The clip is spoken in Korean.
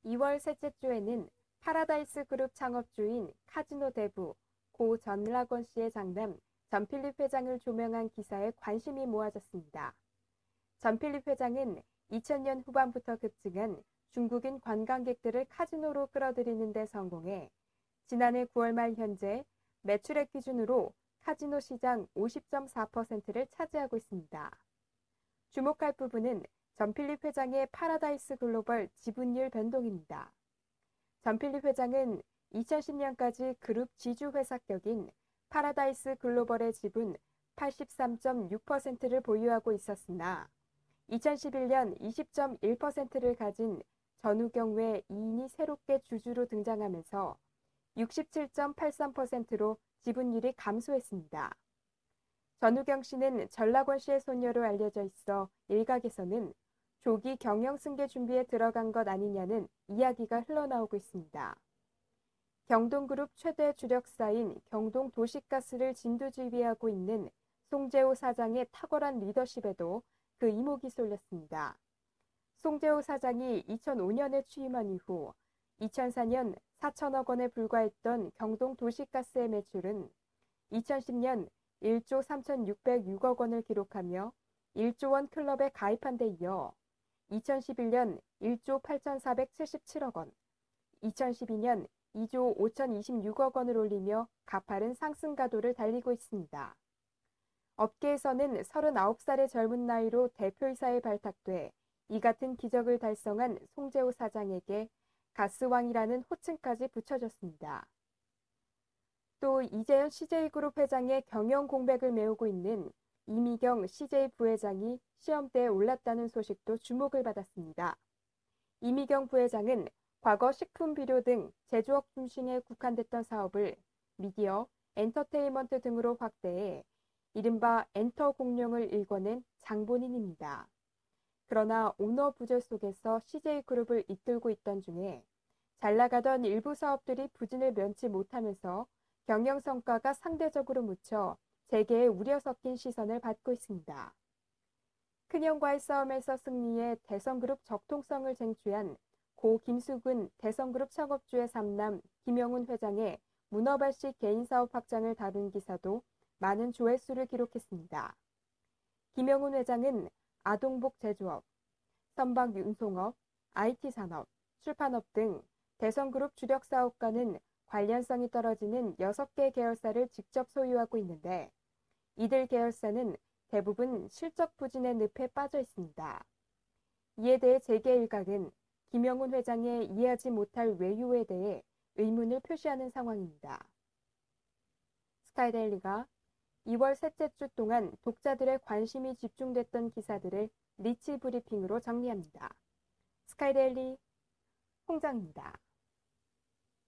2월 셋째 주에는 파라다이스 그룹 창업주인 카지노 대부 고 전락원 씨의 장남 전필립 회장을 조명한 기사에 관심이 모아졌습니다. 전필립 회장은 2000년 후반부터 급증한 중국인 관광객들을 카지노로 끌어들이는 데 성공해 지난해 9월 말 현재 매출액 기준으로 카지노 시장 50.4%를 차지하고 있습니다. 주목할 부분은 전필립 회장의 파라다이스 글로벌 지분율 변동입니다. 전필립 회장은 2010년까지 그룹 지주회사격인 파라다이스 글로벌의 지분 83.6%를 보유하고 있었으나 2011년 20.1%를 가진 전우경 외 2인이 새롭게 주주로 등장하면서 67.83%로 지분율이 감소했습니다. 전우경 씨는 전락원 씨의 손녀로 알려져 있어 일각에서는 조기 경영 승계 준비에 들어간 것 아니냐는 이야기가 흘러나오고 있습니다. 경동그룹 최대 주력사인 경동도시가스를 진두지휘하고 있는 송재호 사장의 탁월한 리더십에도 그 이목이 쏠렸습니다. 송재호 사장이 2005년에 취임한 이후 2004년 4천억 원에 불과했던 경동도시가스의 매출은 2010년 1조 3,606억 원을 기록하며 1조 원 클럽에 가입한 데 이어 2011년 1조 8,477억 원, 2012년 2조 5,026억 원을 올리며 가파른 상승 가도를 달리고 있습니다. 업계에서는 39살의 젊은 나이로 대표이사에 발탁돼 이 같은 기적을 달성한 송재호 사장에게 가스왕이라는 호칭까지 붙여졌습니다. 또 이재현 CJ그룹 회장의 경영 공백을 메우고 있는 이미경 CJ 부회장이 시험대에 올랐다는 소식도 주목을 받았습니다. 이미경 부회장은 과거 식품 비료 등 제조업 중심에 국한됐던 사업을 미디어, 엔터테인먼트 등으로 확대해 이른바 엔터 공룡을 일궈낸 장본인입니다. 그러나 오너 부재 속에서 CJ그룹을 이끌고 있던 중에 잘 나가던 일부 사업들이 부진을 면치 못하면서 경영 성과가 상대적으로 묻혀 재계의 우려 섞인 시선을 받고 있습니다. 큰형과의 싸움에서 승리해 대성그룹 적통성을 쟁취한 고 김수근 대성그룹 창업주의 삼남 김영훈 회장의 문어발식 개인사업 확장을 다룬 기사도 많은 조회수를 기록했습니다. 김영훈 회장은 아동복 제조업, 선박 운송업, IT산업, 출판업 등 대성그룹 주력 사업과는 관련성이 떨어지는 6개 계열사를 직접 소유하고 있는데 이들 계열사는 대부분 실적 부진의 늪에 빠져 있습니다. 이에 대해 재계 일각은 김영훈 회장의 이해하지 못할 외유에 대해 의문을 표시하는 상황입니다. 스카이데일리가 2월 셋째 주 동안 독자들의 관심이 집중됐던 기사들을 리치 브리핑으로 정리합니다. 스카이데일리 홍정입니다.